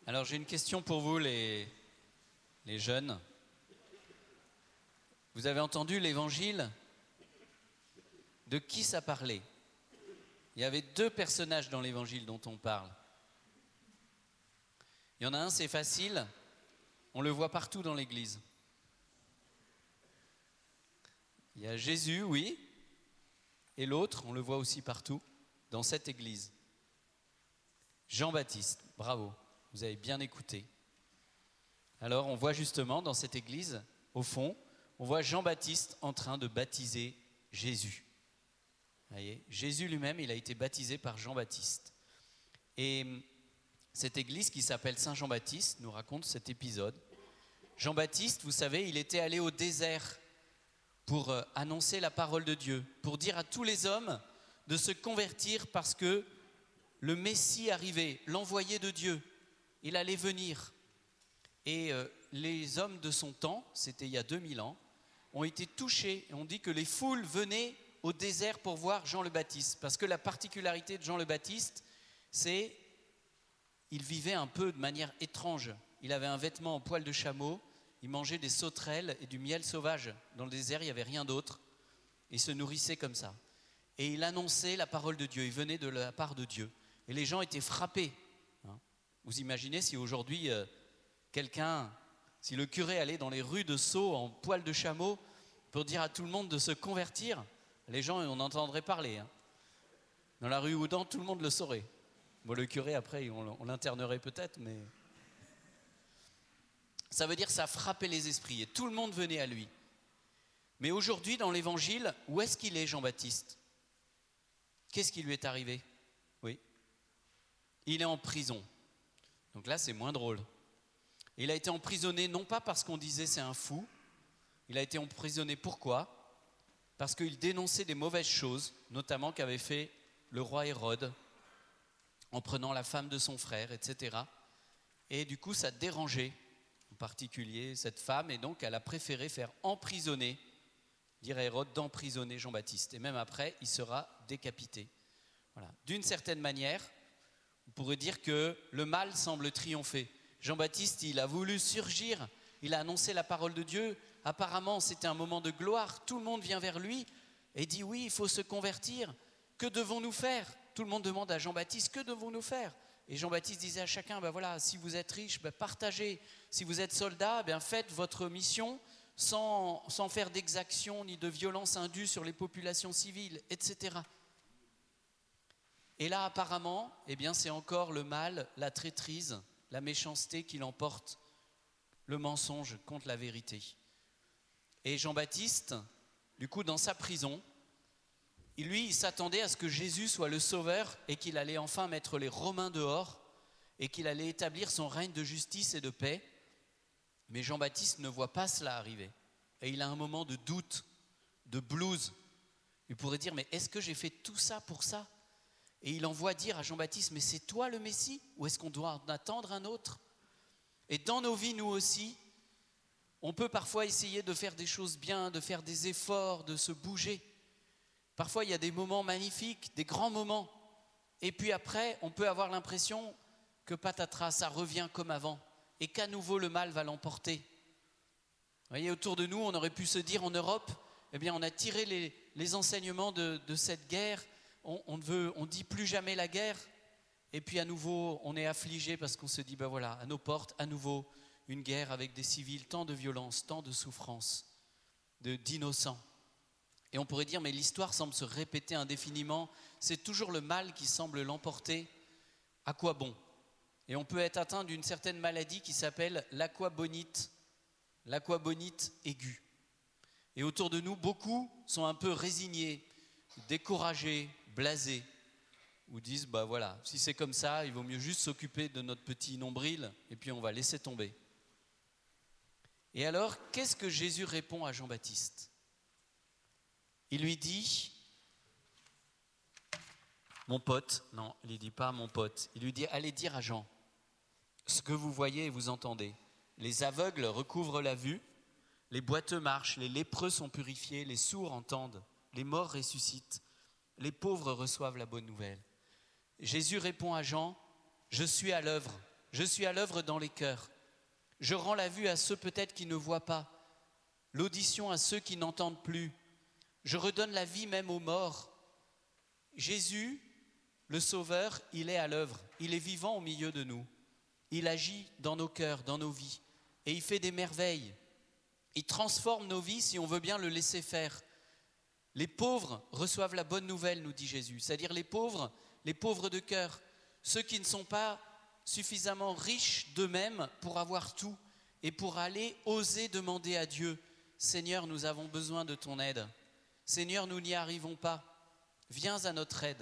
Alors j'ai une question pour vous les jeunes. Vous avez entendu l'évangile? De qui ça parlait? Il y avait deux personnages dans l'évangile dont on parle. Il y en a un, c'est facile, on le voit partout dans l'église. Il y a Jésus, oui, et l'autre, on le voit aussi partout dans cette église. Jean-Baptiste, bravo, vous avez bien écouté. Alors on voit justement dans cette église, au fond, on voit Jean-Baptiste en train de baptiser Jésus. Vous voyez, Jésus lui-même, il a été baptisé par Jean-Baptiste. Et cette église qui s'appelle Saint-Jean-Baptiste nous raconte cet épisode. Jean-Baptiste, vous savez, il était allé au désert pour annoncer la parole de Dieu, pour dire à tous les hommes de se convertir parce que le Messie arrivait, l'envoyé de Dieu, il allait venir. Et les hommes de son temps, c'était il y a 2000 ans, ont été touchés et ont dit que les foules venaient au désert pour voir Jean le Baptiste. Parce que la particularité de Jean le Baptiste, c'est qu'il vivait un peu de manière étrange. Il avait un vêtement en poil de chameau, il mangeait des sauterelles et du miel sauvage. Dans le désert, il n'y avait rien d'autre. Il se nourrissait comme ça. Et il annonçait la parole de Dieu, il venait de la part de Dieu. Et les gens étaient frappés. Vous imaginez si aujourd'hui, si le curé allait dans les rues de Sceaux en poil de chameau pour dire à tout le monde de se convertir, les gens, on entendrait parler. Dans la rue Houdan, tout le monde le saurait. Bon, le curé, après, on l'internerait peut-être, mais... Ça veut dire que ça frappait les esprits et tout le monde venait à lui. Mais aujourd'hui, dans l'évangile, où est-ce qu'il est, Jean-Baptiste? Qu'est-ce qui lui est arrivé? Oui. Il est en prison. Donc là, c'est moins drôle. Il a été emprisonné, non pas parce qu'on disait c'est un fou. Il a été emprisonné pourquoi? Parce qu'il dénonçait des mauvaises choses, notamment qu'avait fait le roi Hérode, en prenant la femme de son frère, etc. Et du coup, ça dérangeait, en particulier cette femme, et donc elle a préféré faire emprisonner, dire à Hérode d'emprisonner Jean-Baptiste. Et même après, il sera décapité. Voilà. D'une certaine manière, on pourrait dire que le mal semble triompher. Jean-Baptiste, il a voulu surgir, il a annoncé la parole de Dieu. Apparemment, c'était un moment de gloire. Tout le monde vient vers lui et dit oui, il faut se convertir. Que devons-nous faire? Tout le monde demande à Jean-Baptiste, que devons-nous faire? Et Jean-Baptiste disait à chacun, voilà, si vous êtes riche, partagez. Si vous êtes soldat, faites votre mission sans faire d'exactions ni de violences indues sur les populations civiles, etc. Et là, apparemment, c'est encore le mal, la traîtrise, la méchanceté qui l'emporte, le mensonge contre la vérité. Et Jean-Baptiste, du coup, dans sa prison, il s'attendait à ce que Jésus soit le sauveur et qu'il allait enfin mettre les Romains dehors et qu'il allait établir son règne de justice et de paix. Mais Jean-Baptiste ne voit pas cela arriver. Et il a un moment de doute, de blues. Il pourrait dire, mais est-ce que j'ai fait tout ça pour ça? Et il envoie dire à Jean-Baptiste, mais c'est toi le Messie? Ou est-ce qu'on doit en attendre un autre? Et dans nos vies, nous aussi, on peut parfois essayer de faire des choses bien, de faire des efforts, de se bouger. Parfois, il y a des moments magnifiques, des grands moments. Et puis après, on peut avoir l'impression que patatras, ça revient comme avant. Et qu'à nouveau, le mal va l'emporter. Vous voyez, autour de nous, on aurait pu se dire en Europe, on a tiré les enseignements de cette guerre. On dit plus jamais la guerre. Et puis à nouveau, on est affligé parce qu'on se dit, voilà, à nos portes, à nouveau, une guerre avec des civils, tant de violence, tant de souffrance, d'innocents. Et on pourrait dire, mais l'histoire semble se répéter indéfiniment, c'est toujours le mal qui semble l'emporter, à quoi bon? Et on peut être atteint d'une certaine maladie qui s'appelle l'aquabonite aiguë. Et autour de nous, beaucoup sont un peu résignés, découragés, blasés, ou disent, voilà, si c'est comme ça, il vaut mieux juste s'occuper de notre petit nombril, et puis on va laisser tomber. Et alors, qu'est-ce que Jésus répond à Jean-Baptiste? Il lui dit, mon pote, non, il ne dit pas mon pote, il lui dit, allez dire à Jean ce que vous voyez et vous entendez. Les aveugles recouvrent la vue, les boiteux marchent, les lépreux sont purifiés, les sourds entendent, les morts ressuscitent, les pauvres reçoivent la bonne nouvelle. Jésus répond à Jean, je suis à l'œuvre Je suis à l'œuvre dans les cœurs. Je rends la vue à ceux peut-être qui ne voient pas, l'audition à ceux qui n'entendent plus. Je redonne la vie même aux morts. Jésus, le Sauveur, il est à l'œuvre. Il est vivant au milieu de nous. Il agit dans nos cœurs, dans nos vies. Et il fait des merveilles. Il transforme nos vies si on veut bien le laisser faire. Les pauvres reçoivent la bonne nouvelle, nous dit Jésus. C'est-à-dire les pauvres de cœur, ceux qui ne sont pas suffisamment riches d'eux-mêmes pour avoir tout et pour aller oser demander à Dieu, Seigneur, nous avons besoin de ton aide. Seigneur, nous n'y arrivons pas. Viens à notre aide.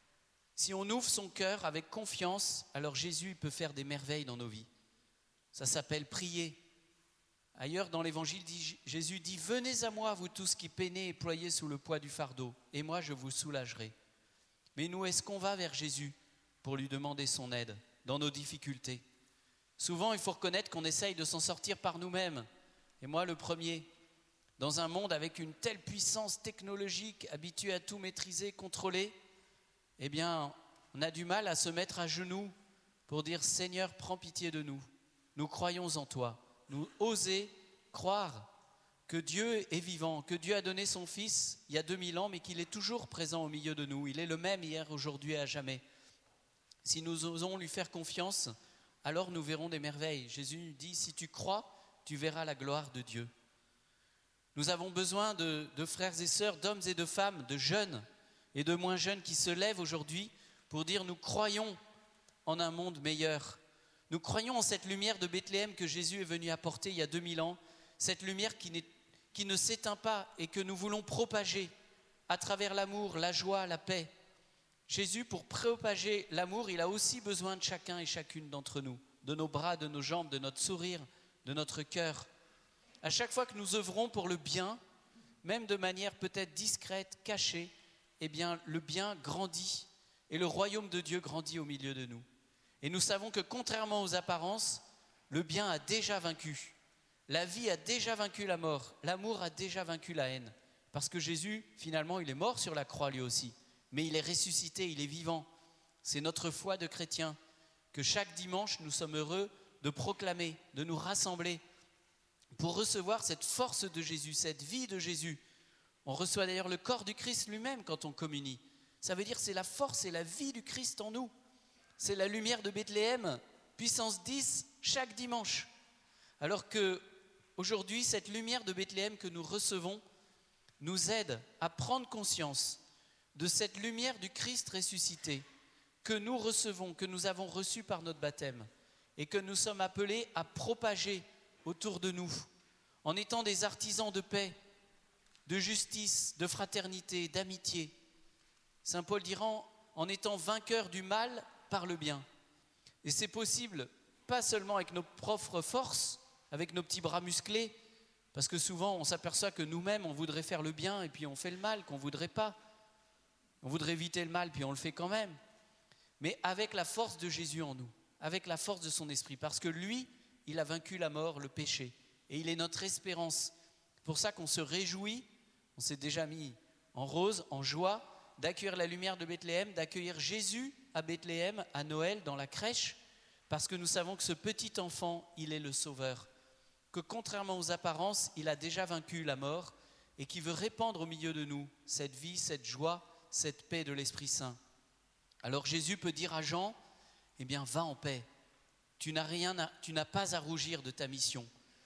Si on ouvre son cœur avec confiance, alors Jésus peut faire des merveilles dans nos vies. Ça s'appelle prier. Ailleurs dans l'évangile, Jésus dit « Venez à moi, vous tous qui peinez et ployez sous le poids du fardeau, et moi je vous soulagerai. » Mais nous, est-ce qu'on va vers Jésus pour lui demander son aide dans nos difficultés? Souvent, il faut reconnaître qu'on essaye de s'en sortir par nous-mêmes. Et moi, le premier, dans un monde avec une telle puissance technologique, habitué à tout maîtriser, contrôler, eh bien, on a du mal à se mettre à genoux pour dire « Seigneur, prends pitié de nous. Nous croyons en toi. » Nous oser croire que Dieu est vivant, que Dieu a donné son Fils il y a 2000 ans, mais qu'il est toujours présent au milieu de nous. Il est le même hier, aujourd'hui et à jamais. Si nous osons lui faire confiance, alors nous verrons des merveilles. Jésus dit, si tu crois, tu verras la gloire de Dieu. Nous avons besoin de frères et sœurs, d'hommes et de femmes, de jeunes et de moins jeunes qui se lèvent aujourd'hui pour dire nous croyons en un monde meilleur. Nous croyons en cette lumière de Bethléem que Jésus est venu apporter il y a 2000 ans, cette lumière qui ne s'éteint pas et que nous voulons propager à travers l'amour, la joie, la paix. Jésus, pour propager l'amour, il a aussi besoin de chacun et chacune d'entre nous, de nos bras, de nos jambes, de notre sourire, de notre cœur. À chaque fois que nous œuvrons pour le bien, même de manière peut-être discrète, cachée, eh bien le bien grandit et le royaume de Dieu grandit au milieu de nous. Et nous savons que contrairement aux apparences, le bien a déjà vaincu. La vie a déjà vaincu la mort. L'amour a déjà vaincu la haine. Parce que Jésus, finalement, il est mort sur la croix lui aussi. Mais il est ressuscité, il est vivant. C'est notre foi de chrétien que chaque dimanche, nous sommes heureux de proclamer, de nous rassembler pour recevoir cette force de Jésus, cette vie de Jésus. On reçoit d'ailleurs le corps du Christ lui-même quand on communie. Ça veut dire que c'est la force et la vie du Christ en nous. C'est la lumière de Bethléem, puissance 10, chaque dimanche. Alors que aujourd'hui, cette lumière de Bethléem que nous recevons nous aide à prendre conscience de cette lumière du Christ ressuscité que nous recevons, que nous avons reçue par notre baptême et que nous sommes appelés à propager autour de nous en étant des artisans de paix, de justice, de fraternité, d'amitié. Saint Paul dira en étant vainqueurs du mal par le bien. Et c'est possible, pas seulement avec nos propres forces, avec nos petits bras musclés, parce que souvent on s'aperçoit que nous-mêmes on voudrait faire le bien et puis on fait le mal qu'on ne voudrait pas. On voudrait éviter le mal puis on le fait quand même. Mais avec la force de Jésus en nous, avec la force de son esprit, parce que lui, il a vaincu la mort, le péché, et il est notre espérance. C'est pour ça qu'on se réjouit, on s'est déjà mis en rose, en joie, d'accueillir la lumière de Bethléem, d'accueillir Jésus à Bethléem, à Noël, dans la crèche, parce que nous savons que ce petit enfant, il est le sauveur, que contrairement aux apparences, il a déjà vaincu la mort et qui veut répandre au milieu de nous cette vie, cette joie, cette paix de l'Esprit Saint. Alors Jésus peut dire à Jean, eh bien va en paix, tu n'as pas à rougir de ta mission.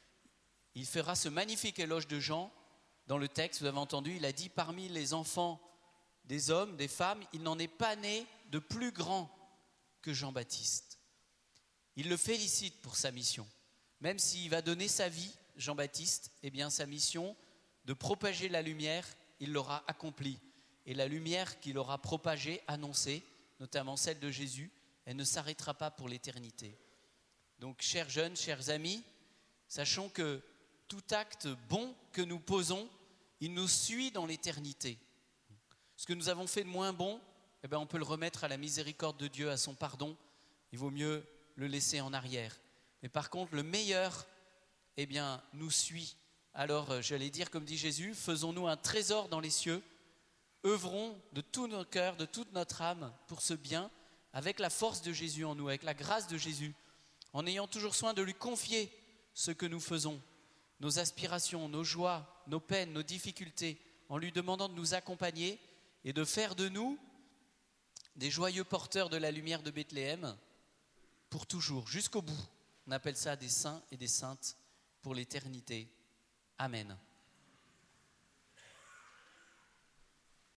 Il fera ce magnifique éloge de Jean, dans le texte, vous avez entendu, il a dit parmi les enfants des hommes, des femmes, il n'en est pas né de plus grand que Jean-Baptiste. Il le félicite pour sa mission. Même s'il va donner sa vie, Jean-Baptiste, eh bien sa mission de propager la lumière, il l'aura accomplie. Et la lumière qu'il aura propagée, annoncée, notamment celle de Jésus, elle ne s'arrêtera pas pour l'éternité. Donc, chers jeunes, chers amis, sachons que tout acte bon que nous posons, il nous suit dans l'éternité. Ce que nous avons fait de moins bon, eh bien, on peut le remettre à la miséricorde de Dieu, à son pardon. Il vaut mieux le laisser en arrière. Mais par contre, le meilleur, eh bien, nous suit. Alors, j'allais dire, comme dit Jésus, faisons-nous un trésor dans les cieux, œuvrons de tout nos cœurs, de toute notre âme pour ce bien, avec la force de Jésus en nous, avec la grâce de Jésus. en ayant toujours soin de lui confier ce que nous faisons, nos aspirations, nos joies, nos peines, nos difficultés, en lui demandant de nous accompagner et de faire de nous des joyeux porteurs de la lumière de Bethléem pour toujours, jusqu'au bout. On appelle ça des saints et des saintes pour l'éternité. Amen.